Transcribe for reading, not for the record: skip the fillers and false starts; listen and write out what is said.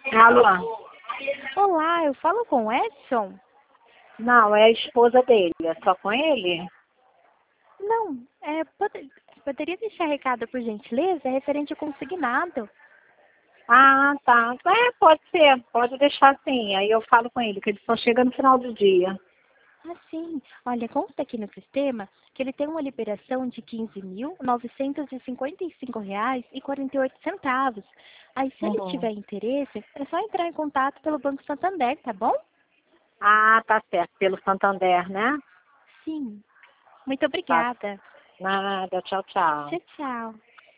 Alô? Olá, eu falo com o Edson? Não, é a esposa dele. É só com ele? Não, poderia deixar recado por gentileza? É referente ao consignado. Ah, tá. É, pode ser. Pode deixar sim. Aí eu falo com ele, que ele só chega no final do dia. Ah, sim. Olha, consta aqui no sistema que ele tem uma liberação de R$ 15.955,48. Aí, se ele Uhum. tiver interesse, é só entrar em contato pelo Banco Santander, tá bom? Ah, tá certo. Pelo Santander, né? Sim. Muito Tá. obrigada. Nada. Tchau, tchau. Tchau, tchau.